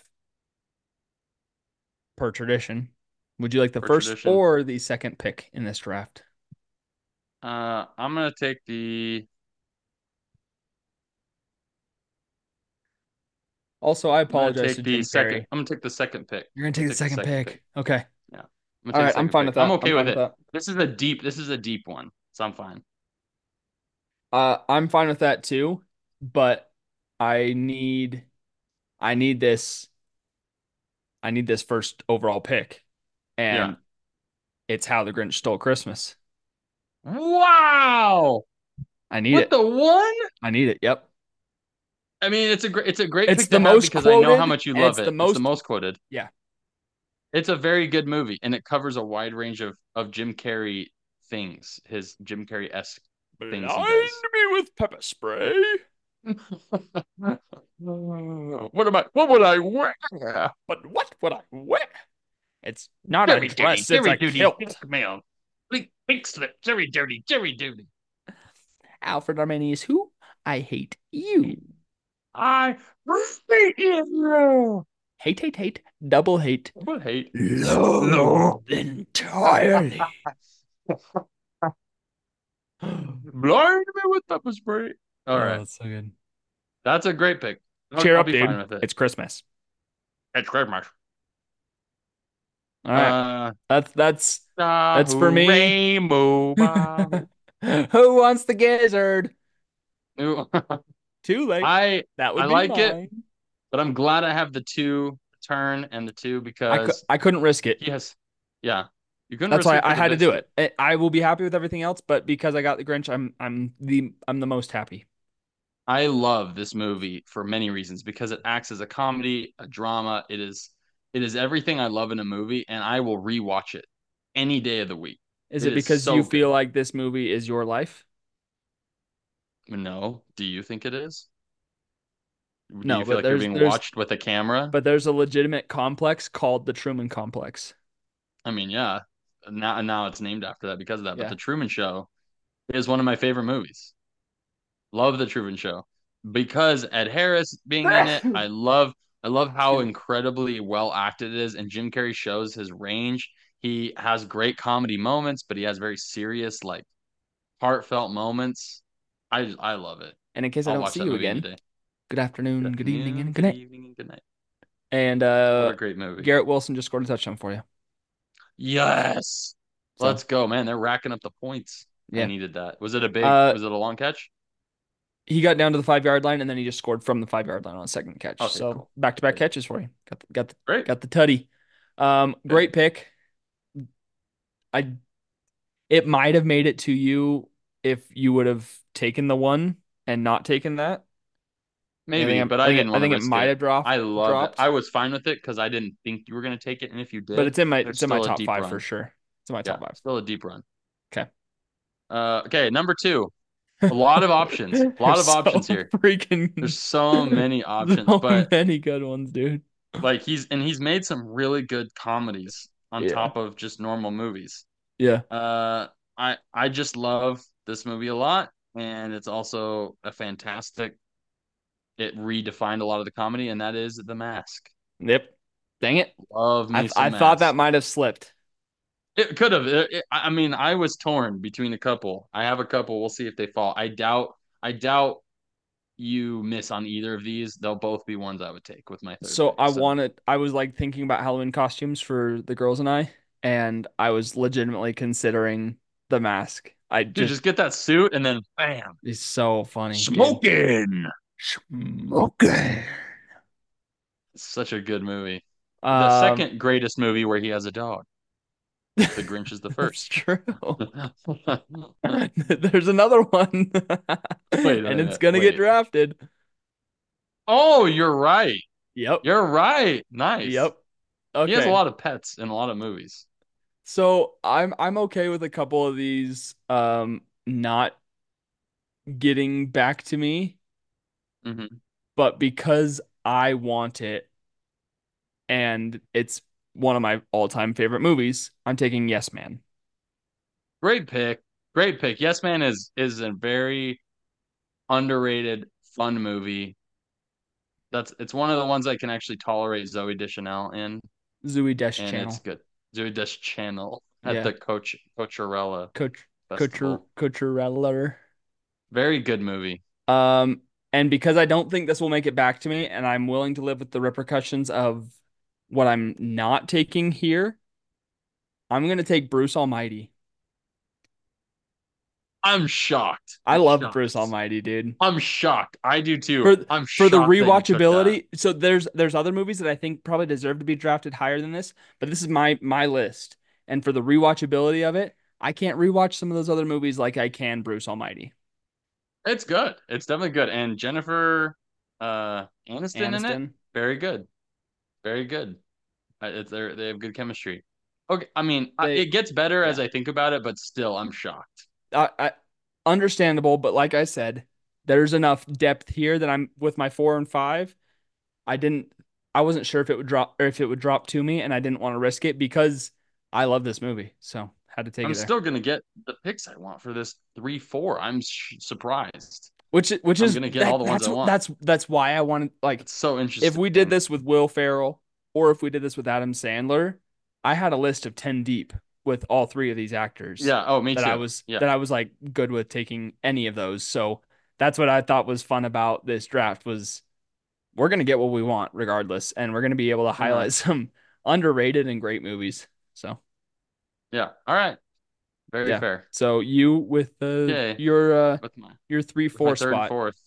per tradition, would you like the For first tradition. or the second pick in this draft? Uh, I'm gonna take the. Also, I I'm gonna apologize to take the Jim second. Carrey. I'm gonna take the second pick. You're going to I'm take gonna the take the second second pick. pick. Okay. Yeah, I'm gonna All take the right. I'm second fine pick. with I'm that. I'm okay fine with with it. that. This is a deep. This is a deep one, so I'm fine. Uh, I'm fine with that too, but I need, I need this, I need this first overall pick, Yeah. and it's How the Grinch Stole Christmas. Wow. I need What it. the one? I need it. Yep. I mean, it's a great. It's a great It's pick the to have most because I know how quoted much you and love it's the it. It's the most, most quoted. yeah. It's a very good movie, and it covers a wide range of of Jim Carrey things. His Jim Carrey esque things he Blind does. me with pepper spray. What am I? What would I wear? But what would I wear? It's not a Jerry Duty, dress, it's Jerry a Duty, kilt. pink mail, pink, pink slip, Jerry Duty, Jerry Duty. Alfred Arminius, who? I hate you. I hate you. Hate, hate, hate, double hate. What hate? Love No. entirely. Blind me with pepper spray. All Oh, right, that's so good. that's a great pick. I'll, Cheer I'll up, be fine dude. with it. It's Christmas. It's Christmas. All right. Uh, That's that's that's for Yahoo me. Rainbow Bob. Who wants the gizzard? Ooh, Too late. I That I would be like it, mine. but I'm glad I have the two turn and the two I could because I couldn't risk it. he has, yeah, you couldn't That's risk why it for I the had to do biscuit. it. I I will be happy with everything else, but because I got the Grinch, I'm I'm the I'm the most happy. I love this movie for many reasons because it acts as a comedy, a drama. It is it is everything I love in a movie, and I will rewatch it any day of the week. Is It it is because you so feel good. like this movie is your life? No, do you think it is? Do No, you feel but like you're there's being there's watched with a camera? but there's a legitimate complex called the Truman Complex. I mean, yeah. Now now it's named after that because of that. But Yeah. The Truman Show is one of my favorite movies. Love The Truman Show because Ed Harris being in it. I love I love how Excuse me. incredibly well acted it is, and Jim Carrey shows his range. He has great comedy moments, but he has very serious, like heartfelt moments. I I love it. And in case I I'll don't watch see that you movie any again, day. good Good afternoon, good evening, afternoon, and good good night. evening, and good night. And What uh a great movie. Garrett Wilson just scored a touchdown for you. Yes. So Let's go, man. They're racking up the points. I yeah. needed that. Was it a big, Uh, was it a long catch? he got down to the five yard line and then he just scored from the five yard line on a second catch. Okay, So cool. back to back Good. catches for you. Got the, got the, Great. got the tutty. Um, Good. great pick. I It might have made it to you if you would have taken the one and not taken that. I Maybe, think I'm, but I I think didn't it, I want to think it risk might it. have dropped I loved it. I dropped, was fine with it because I didn't think you were going to take it. And if you but did, it's in my there's it's in my still a top deep five for run. sure. It's in my Yeah, top five. still a deep run. Okay. Uh, okay, number two. A lot of options. A lot There's of so options here. freaking There's so many options, so but many good ones, dude. like he's and he's made some really good comedies on Yeah. top of just normal movies. Yeah. Uh, I I just love this movie a lot, and it's also a fantastic. It redefined a lot of the comedy, and that is The Mask. Yep. Dang it. Love I me th I some thought that Mask. might have slipped. It could have. It, it- I mean, I was torn between a couple. I have a couple. We'll see if they fall. I doubt. I doubt you miss on either of these. They'll both be ones I would take with my third So pick. I So, wanted I was like thinking about Halloween costumes for the girls and I, and I was legitimately considering the mask. I dude, just just get that suit and then bam, It's so funny, dude. smoking. Smoking. It's such a good movie. The Um, second greatest movie where he has a dog. The Grinch is the that's first. true. wait, There's another one, wait, and it's wait, gonna get wait. drafted. Oh, you're right. Yep. You're right. Nice. Yep. He has a Okay. lot of pets in a lot of movies. So I'm I'm okay with a couple of these um not getting back to me, Hmm. but because I want it and it's one of my all-time favorite movies, I'm taking Yes Man. Great pick. Great pick. Yes Man is is a very underrated, fun movie. That's it's one of the ones I can actually tolerate Zoe Deschanel in, Zooey Desch and it's channel. good. Zoe Deschanel at Yeah. the Coach Coachella Coach Coach Festival. Coachella. Very good movie. Um, and because I don't think this will make it back to me, and I'm willing to live with the repercussions of what I'm not taking here, I'm gonna take Bruce Almighty. I'm shocked. I I'm love Bruce shocked. Almighty, dude. I'm shocked. I do too. For I'm for the shocked that you took that. rewatchability, so there's there's other movies that I think probably deserve to be drafted higher than this, but this is my my list. And for the rewatchability of it, I can't rewatch some of those other movies like I can Bruce Almighty. It's good. It's definitely good. And Jennifer uh Aniston in it, Aniston. very good. Very good. Uh, It's they they have good chemistry. Okay, I mean, I- They it gets better as yeah. I think about it, but still, I'm shocked. I, I understandable, but like I said, there's enough depth here that I'm with my four and five. I didn't, I wasn't sure if it would drop or if it would drop to me, and I didn't want to risk it because I love this movie, so had to take I'm it there. still gonna get the picks I want for this three four. I'm sh surprised. Which which I'm is gonna get all that the ones that's I want. that's that's why I wanted like It's so if interesting. we did this with Will Ferrell or if we did this with Adam Sandler, I had a list of ten deep with all three of these actors Yeah. Oh, me that I too. was Yeah. that I was like good with taking any of those. So that's what I thought was fun about this draft was we're gonna get what we want regardless, and we're gonna be able to Uh-huh. highlight some underrated and great movies. So Yeah. All right. Very yeah. fair. So you with the Okay. your uh With my your three with my four third and spot. fourth.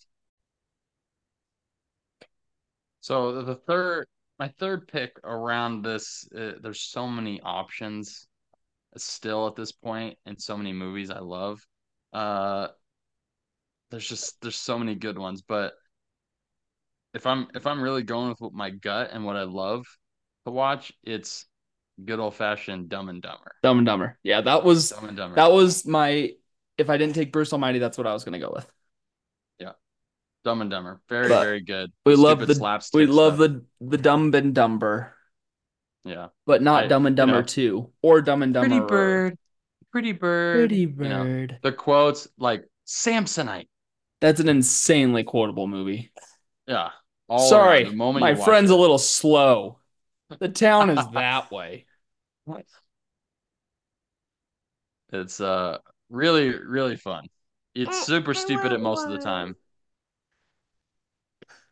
So the the third, my third pick around this, uh, there's so many options still at this point, and so many movies I love. Uh, there's just there's so many good ones, but if I'm if I'm really going with what my gut and what I love to watch, it's good old fashioned Dumb and Dumber. Dumb and Dumber. Yeah, that was Dumb and Dumber. that was my if I didn't take Bruce Almighty, that's what I was gonna go with. Yeah, Dumb and Dumber. Very But very good. we love Stupid the we slapstick love stuff. the the Dumb and Dumber, Yeah, but not I Dumb and you Dumber know, two or Dumb and Pretty Dumberer. Bird, Pretty Bird. Pretty You know Bird. the quotes like Samsonite. That's an insanely quotable movie. Yeah, all around. The Sorry, moment my you watch friend's a it. little slow. The town is that way. It's uh really really fun. It's super stupid at most of the time.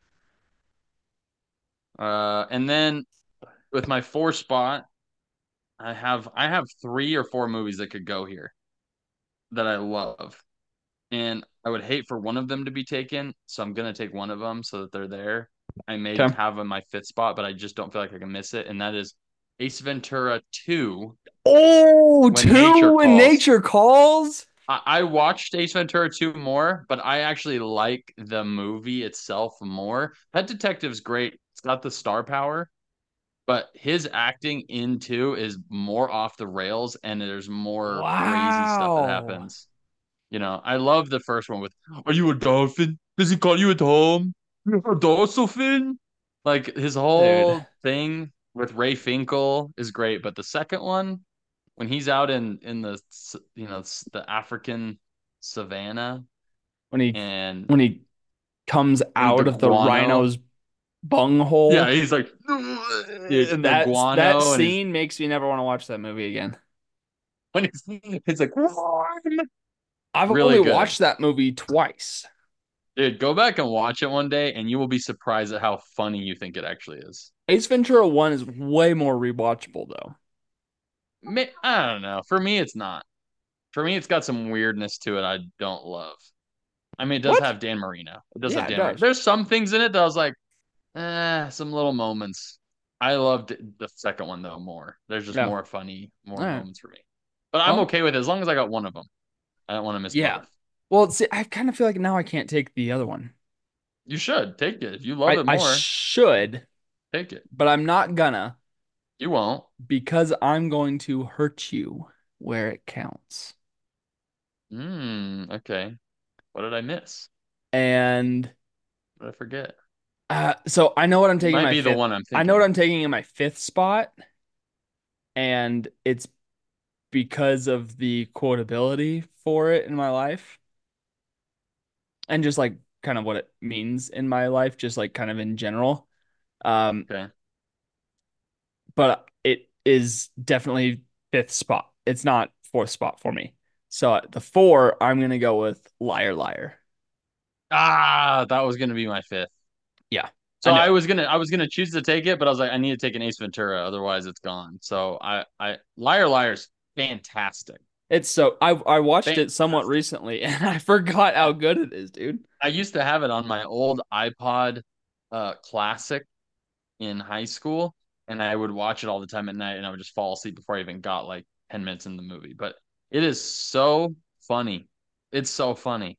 Uh, and then with my four spot, I have I have three or four movies that could go here that I love. And I would hate for one of them to be taken, so I'm gonna take one of them so that they're there. I may Okay. have in my fifth spot, but I just don't feel like I can miss it, and that is Ace Ventura two: Oh, When Nature two when Calls. nature calls. I, I watched Ace Ventura two more, but I actually like the movie itself more. Pet Detective's great. It's got the star power, but his acting in two is more off the rails, and there's more crazy stuff that Wow. happens. You know, I love the first one with, "Are you a dolphin? Does he call you at home? You're a dolphin?" Like his Dude, whole thing with Ray Finkel is great, but the second one, when he's out in in the you know the African savannah when he and when he comes and the out of the guano, rhino's bunghole. yeah, he's like Dude, in the that that guano, and he's scene makes me never want to watch that movie again. when he's it's like warm. I've Really only good. watched that movie twice. Dude, go back and watch it one day, and you will be surprised at how funny you think it actually is. Ace Ventura one is way more rewatchable though. I don't know. For me, it's not. For me, it's got some weirdness to it I don't love. I mean, it does What? have Dan Marino. It does Yeah, have it Dan Marino. does. There's some things in it that I was like, eh, some little moments. I loved the second one though more. There's just Yeah. more funny, All more right. moments for me. But I'm Well, okay with it as long as I got one of them. I don't want to miss yeah. both. Well, see, I kind of feel like now I can't take the other one. You should take it if you love I it I more. should, Take it. but I'm not gonna You won't. because I'm going to hurt you where it counts. Hmm. Okay. What did I miss? And What did I forget? uh, so I know what I'm It taking in might my be the fifth. one I'm I know what thinking. I'm taking in my fifth spot, and it's because of the quotability for it in my life, and just like kind of what it means in my life, just like kind of in general. Um, Okay. but it is definitely fifth spot. It's not fourth spot for me. So at the four, I'm gonna go with Liar Liar. Ah, that was gonna be my fifth. Yeah, I So know I it. was gonna I was gonna choose to take it, but I was like, I need to take an Ace Ventura, otherwise it's gone. So I I Liar Liar's fantastic. It's so I I watched it somewhat Fantastic. recently and I forgot how I, good it is, dude. I used to have it on my old iPod uh classic in high school, and I would watch it all the time at night, and I would just fall asleep before I even got like ten minutes in the movie. But it is so funny. It's so funny.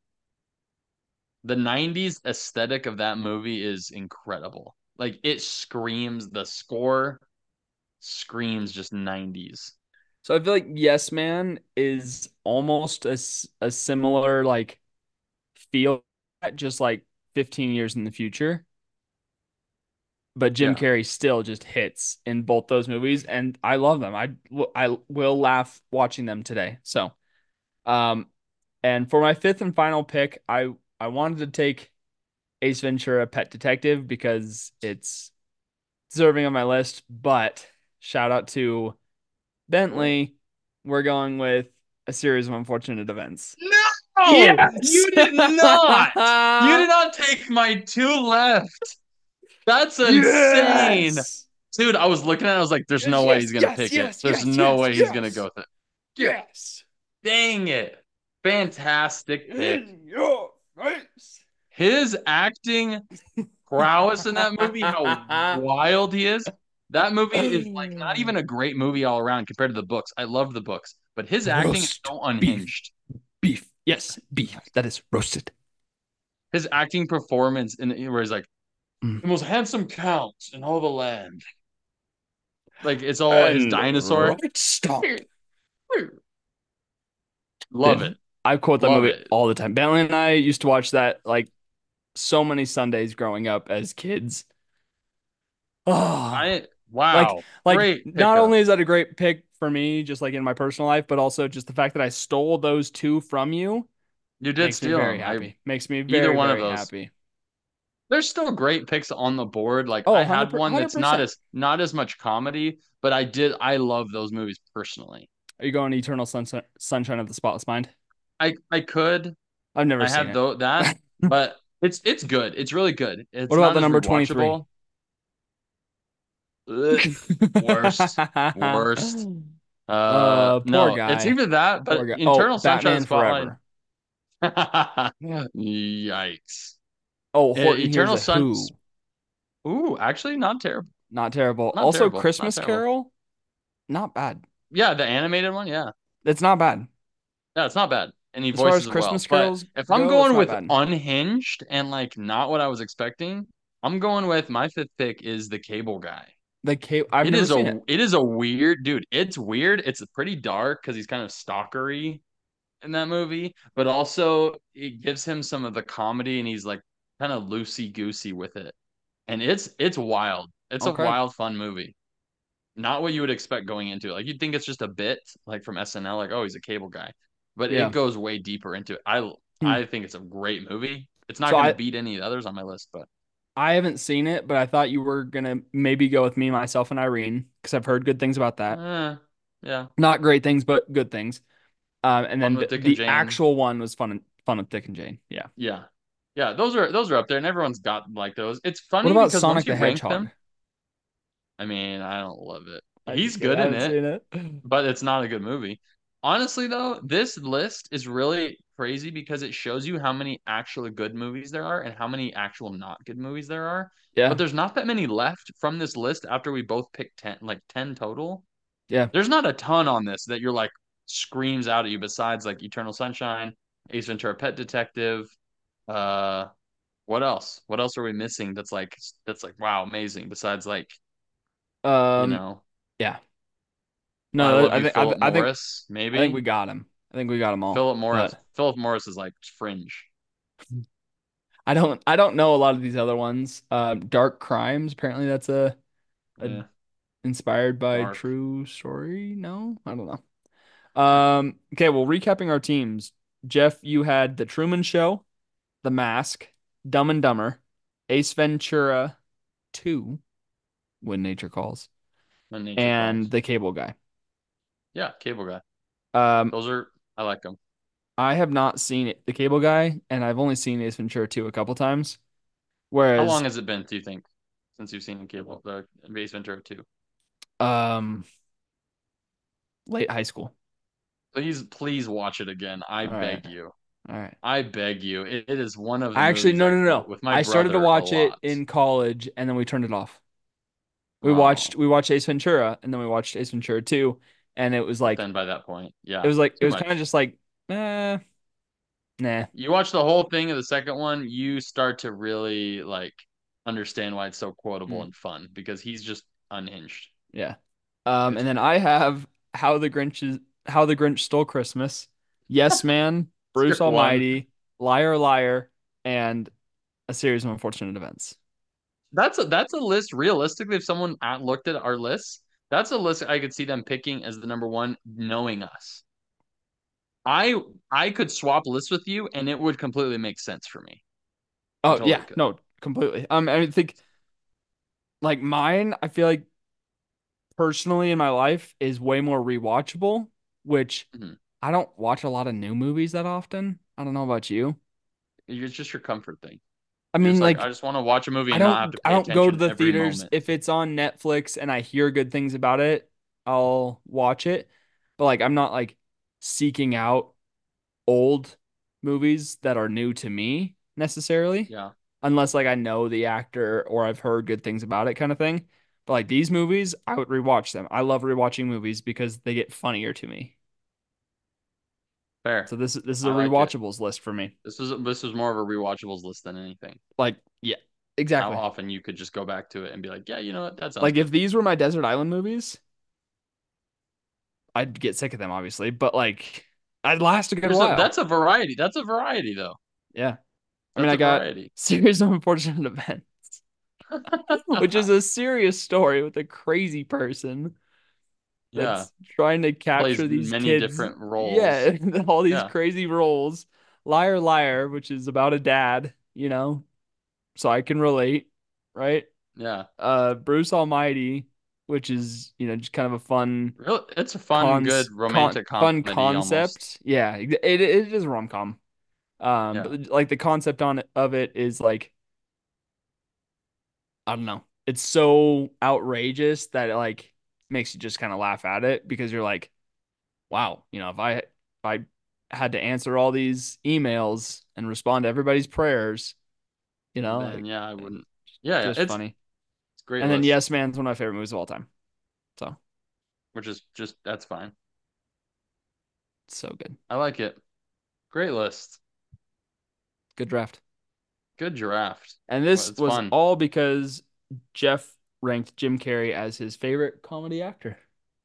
The nineties aesthetic of that movie is incredible. Like it screams, the score screams just nineties. So I feel like Yes Man is almost a, s- a similar like feel, just like fifteen years in the future. But Jim Yeah. Carrey still just hits in both those movies, and I love them. I I will laugh watching them today. So, um, and for my fifth and final pick, I I wanted to take Ace Ventura: Pet Detective because it's deserving on my list. But shout out to Bentley, we're going with A Series of Unfortunate Events. No, Yes. you did not. You did not take my two left. That's insane. Yes. Dude, I was looking at it, I was like, there's Yes, no way yes, he's gonna yes, pick it. yes, There's yes, no yes, way he's gonna go yes, with it. yes. Dang it. Fantastic pick. In your face. His acting prowess in that movie, how wild he is. That movie is like not even a great movie all around compared to the books. I love the books, but his acting is Roast so beef. unhinged. Beef. Yes, beef. That is roasted. His acting performance in where he's like Mm. the most handsome count in all the land. Like it's all his And dinosaur. right stomp. Love it. Dude, I quote that Love movie it. all the time. Bentley and I used to watch that like so many Sundays growing up as kids. Oh, I like wow. like Great not pickup. only is that a great pick for me, just like in my personal life, but also just the fact that I stole those two from you You did makes me steal very him. I happy. Makes me either very, one of very those. happy. There's still great picks on the board. Like Oh, I had one that's not one hundred percent. as not as much comedy, but I did I love those movies personally. Are you going Eternal Sunshine, Sunshine of the Spotless Mind? I I could I've never I seen have it. though that, but it's it's good. It's really good. What It's about not the as number twenty-three? rewatchable. Ugh. Worst, worst. Uh, Uh, poor no, it's guy. either that, Poor but guy. Oh, Eternal Sunshine of the Batman Spotlight. Forever. Yikes. Oh, E- Horton Hears Eternal a Sun. Who. Ooh, actually, not terrible. Not terrible. Not Also, terrible. Not Christmas terrible. Carol. Not bad. Yeah, the animated one. Yeah. It's not bad. Yeah, it's not bad. And he As far as voices as well. Christmas But carols if I'm go, it's going not with bad. unhinged and like not what I was expecting, I'm going with my fifth pick is the Cable Guy. The Cape. I've It never is seen a it. it is a weird dude. It's weird. It's pretty dark because he's kind of stalkery in that movie, but also it gives him some of the comedy and he's like kind of loosey goosey with it. And it's it's wild. It's a Okay. wild, fun movie. Not what you would expect going into it. Like you'd think it's just a bit like from S N L, like, oh, he's a cable guy. But it Yeah. goes way deeper into it. I Hmm. I think it's a great movie. It's not So gonna I beat any of the others on my list, but I haven't seen it, but I thought you were gonna maybe go with me, myself, and Irene because I've heard good things about that. eh, yeah. Not great things, but good things. Um, and Fun then with the, Dick and the Jane. actual one was fun and fun with Dick and Jane. Yeah. Yeah. Yeah, those are those are up there and everyone's got like those. It's What funny about because Sonic once the you rank Hedgehog? them, I mean, I don't love it. I'm He's just kidding. good I in haven't it, seen it. but it's not a good movie. Honestly, though, this list is really crazy because it shows you how many actually good movies there are and how many actual not good movies there are. But Yeah. there's not that many left from this list after we both picked ten, like ten total. Yeah. There's not a ton on this that you're like screams out at you besides like Eternal Sunshine, Ace Ventura Pet Detective. Uh, what else? What else are we missing that's like that's like wow, amazing besides like, you Um. know, Yeah. I No, Love I You, think I, Philip I think Morris, I think we maybe. got him. I think we got them all. Philip Morris. But Philip Morris is like fringe. I don't I don't know a lot of these other ones. Um, Dark Crimes. Apparently, that's a a Yeah, inspired by dark. true story. No, I don't know. Um. Okay. Well, recapping our teams. Jeff, you had The Truman Show, The Mask, Dumb and Dumber, Ace Ventura two, When Nature Calls, When nature and calls. The Cable Guy. Yeah, Cable Guy. Um, Those are I like them. I have not seen it, The Cable Guy, and I've only seen Ace Ventura two a couple times. How Whereas, long has it been, do you think, since you've seen Cable the Base Ventura two? um, late high school. Please, please watch it again. I All right, beg you. all right. I beg you. It, it is one of the Actually, movies no, I no, quote no. with my I started to brother a watch it lot. in college, and then we turned it off. We watched Oh, we watched Ace Ventura, and then we watched Ace Ventura two, and it was but like then by that point, it yeah, was like it too was kind of much. just like, eh, nah, You watch the whole thing of the second one, you start to really like understand why it's so quotable mm, and fun because he's just unhinged. yeah. Um, It's and then great. I have How the Grinch is How the Grinch Stole Christmas, Yes Man, It's your Bruce one. Almighty, Liar Liar, and A Series of Unfortunate Events. That's a that's a list. Realistically, if someone at- looked at our list, that's a list I could see them picking as the number one, knowing us. I I could swap lists with you, and it would completely make sense for me. I Oh totally yeah, could. no, completely. Um, I think like mine, I feel like personally in my life is way more rewatchable, which Mhm. I don't watch a lot of new movies that often. I don't know about you. It's just your comfort thing. I You're mean, just like, I like just want to watch a movie I and not have don't to I pay don't go to attention the every theaters moment. if it's on Netflix and I hear good things about it, I'll watch it. But like I'm not like seeking out old movies that are new to me necessarily, Yeah, unless like I know the actor or I've heard good things about it kind of thing. But like these movies, I would rewatch them. I love rewatching movies because they get funnier to me. fair. So this is this is a I like it. rewatchables list for me. This was this was more of a rewatchables list than anything. Like, yeah, How exactly. often you could just go back to it and be like, yeah, you know what, that sounds Like good. if these were my Desert Island movies, I'd get sick of them obviously, but like I'd last a good There's a while. that's a variety. That's a variety though. Yeah. I mean, That's I a got variety. Series of Unfortunate Events, which is a serious story with a crazy person Yeah, that's trying to plays capture these many kids. different roles. Yeah, all these Yeah, crazy roles. Liar Liar, which is about a dad, you know, so I can relate, right? yeah. Uh, Bruce Almighty, which is, you know, just kind of a fun Really, it's a fun, good cons con romantic fun comedy almost. concept. Yeah, it it is a rom-com. Um, Yeah, but like the concept on it, of it is like I don't know. it's so outrageous that it like makes you just kind of laugh at it because you're like, wow, you know, if I if I had to answer all these emails and respond to everybody's prayers, you know, Then like yeah, I wouldn't. Yeah, yeah, just it's funny. it's a great And then list, Yes Man's one of my favorite movies of all time. So which is just that's fine. so good. I like it. Great list. Good draft. Good draft. And Well, this it's was fun. all because Jeff ranked Jim Carrey as his favorite comedy actor.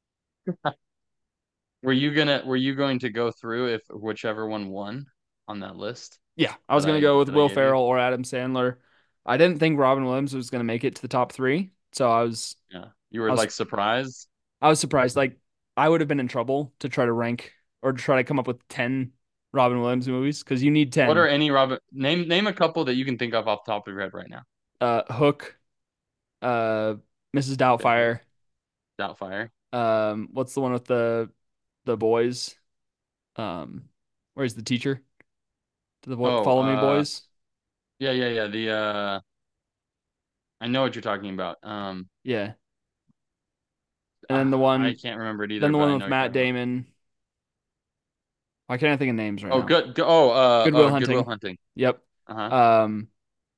Were you gonna were you going to go through if whichever one won on that list Yeah, I was that gonna I go with that I Will gave you? Ferrell or Adam Sandler. I didn't think Robin Williams was gonna make it to the top three, so I was Yeah. You I were was like surprised. I was surprised. Like I would have been in trouble to try to rank or to try to come up with ten Robin Williams movies because you need What are ten. any Robin name name a couple that you can think of off the top of your head right now? Uh, Hook, uh, missus Okay, Hook, Doubtfire. Doubtfire. Um, what's the one with the the boys? Um, where's the teacher? To the boy, Oh, Follow Me uh Boys. yeah, yeah, yeah. The uh I know what you're talking about. Um Yeah, and then the ah, I one, can't remember it then either, the but one I know with what you're Matt talking about. Damon. Why can't I think of names right Oh, now? good. Go, oh, uh, Good Will uh, Goodwill Hunting. Hunting. Yep. Uh-huh. Um,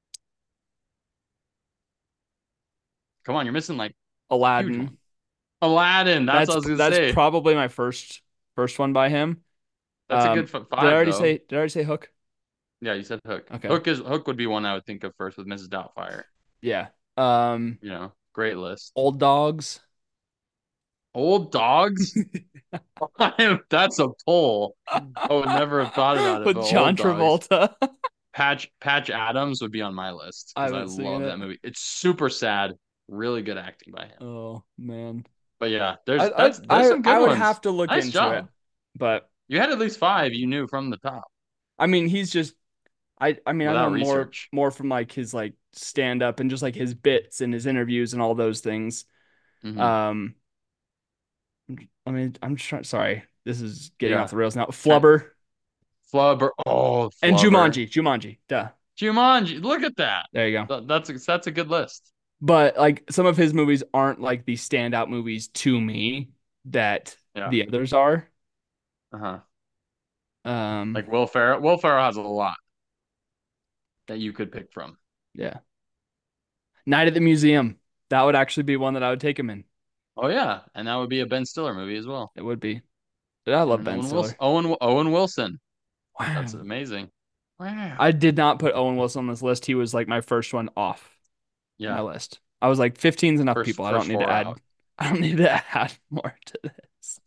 Come on, you're missing like huge Aladdin. one. Aladdin. That's what That's I was gonna that's say. probably my first first one by him. That's a good Um, f- did I five already though. say did I already say Hook? Yeah, you said Hook. Okay. Hook is Hook would be one I would think of first with missus Doubtfire. Yeah. Um, You know, great list. Old Dogs. Old dogs. That's a pull. I would never have thought about it, With but John old dogs. Travolta. Patch Patch Adams would be on my list I because I haven't seen love it. that movie. It's super sad, really good acting by him. Oh man. But yeah, I there's I that's there's I some good I would ones. have to look Nice into it. job. But You had at least five you knew from the top I mean, he's just I I mean, I know without more research. more from like his like stand up and just like his bits and his interviews and all those things. Hmm. Um, I mean, I'm just trying. Sorry, this is getting off Yeah. the rails now. Trying Flubber Flubber. Oh, and Flubber. Jumanji. Jumanji. Duh. Jumanji. Look at that. There you go. Th- That's a, that's a good list. But like some of his movies aren't like the standout movies to me that Yeah. the others are. Uh-huh. Um, Like Will Ferrell. Will Ferrell has a lot that you could pick from. yeah. Night at the Museum. That would actually be one that I would take him in. Oh yeah, and that would be a Ben Stiller movie as well. It would be. But I love And Ben Owen Wilson. Stiller. Owen Owen Wilson. That's Wow. amazing. I Wow. did not put Owen Wilson on this list. He was like my first one off my Yeah. list. I was like, fifteen is enough First people. I don't first need to four add. out. I don't need to add more to this.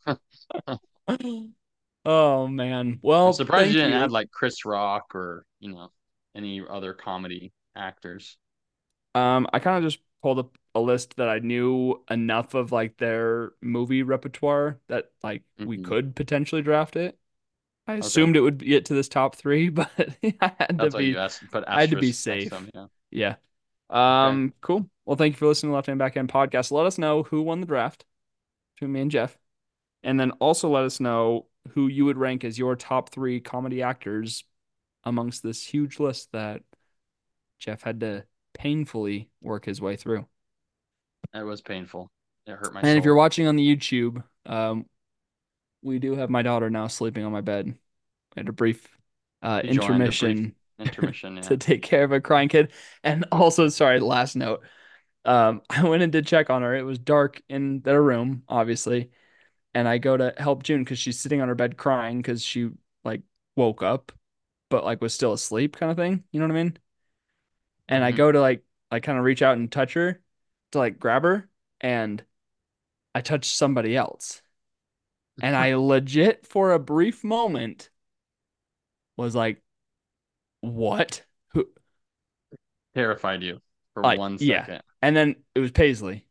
Oh man. I'm Well, surprised you thank didn't add you. like Chris Rock or, you know, any other comedy actors. Um, I kind of just pulled up a list that I knew enough of like their movie repertoire that like we Hmm. could potentially draft it. I Okay. assumed it would get to this top three, but I had to That's why you be asked put I had to be asterisks next to safe. him. Yeah. Yeah. Okay. Um, cool. Well, thank you for listening to Left Hand Backhand Podcast. Let us know who won the draft between me and Jeff. And then also let us know who you would rank as your top three comedy actors amongst this huge list that Jeff had to painfully work his way through. It was painful. It hurt my And if you're soul. watching on the YouTube, um, we do have my daughter now sleeping on my bed. We had a brief uh, He joined a brief intermission intermission. Yeah. to take care of a crying kid. And also, sorry, last note. Um, I went in to check on her. It was dark in their room, obviously. And I go to help June because she's sitting on her bed crying because she like woke up, but like was still asleep kind of thing. You know what I mean? And I Hmm. go to like like kind of reach out and touch her to like grab her, and I touch somebody else. And I legit for a brief moment was like, what? Who Terrified you for like one yeah. second. And then it was Paisley.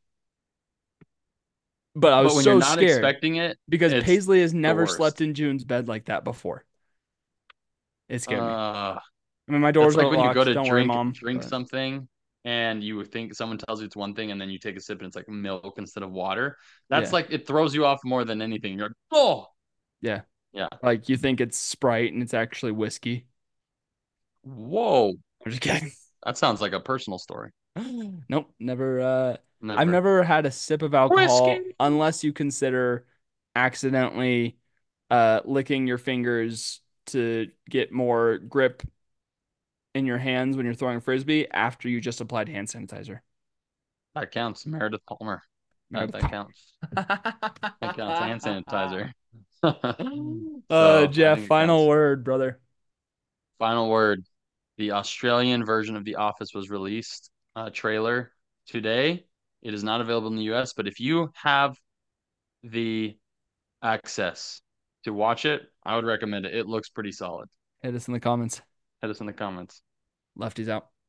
But I was But when you're so not scared expecting it, because it's Paisley has the never slept worst. in June's bed like that before. It scared me. Uh, I mean, my that's doors like are when you go locked. to Don't worry, drink mom. drink But something and you think someone tells you it's one thing and then you take a sip and it's like milk instead of water. That's yeah, like it throws you off more than anything. You're like, oh yeah. yeah. Like you think it's Sprite and it's actually whiskey. Whoa. I'm just kidding. That sounds like a personal story. Nope, never. Uh, I've Never. never had a sip of Whiskey. alcohol unless you consider accidentally uh, licking your fingers to get more grip in your hands when you're throwing a frisbee after you just applied hand sanitizer. That counts. Meredith Palmer. That Meredith that Palmer. counts. That counts. Hand sanitizer. Uh, So I Jeff, think it final counts. word, brother. Final word. The Australian version of The Office was released, uh, trailer today. It is not available in the U S, but if you have the access to watch it, I would recommend it. It looks pretty solid. Hit us in the comments. Hit us in the comments. Lefties out.